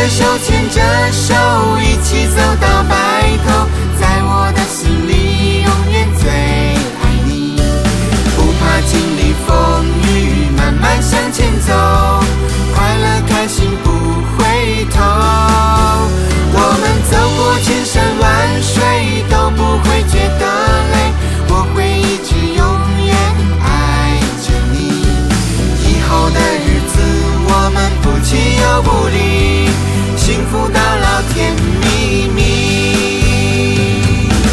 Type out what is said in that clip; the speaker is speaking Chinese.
手牵着手，一起走到白头，在我的心里永远最爱你。不怕经历风雨，慢慢向前走，快乐开心不回头。我们走过千山万水，都不会觉得累，我会一直永远爱着你。以后的日子我们不弃又不离，幸福到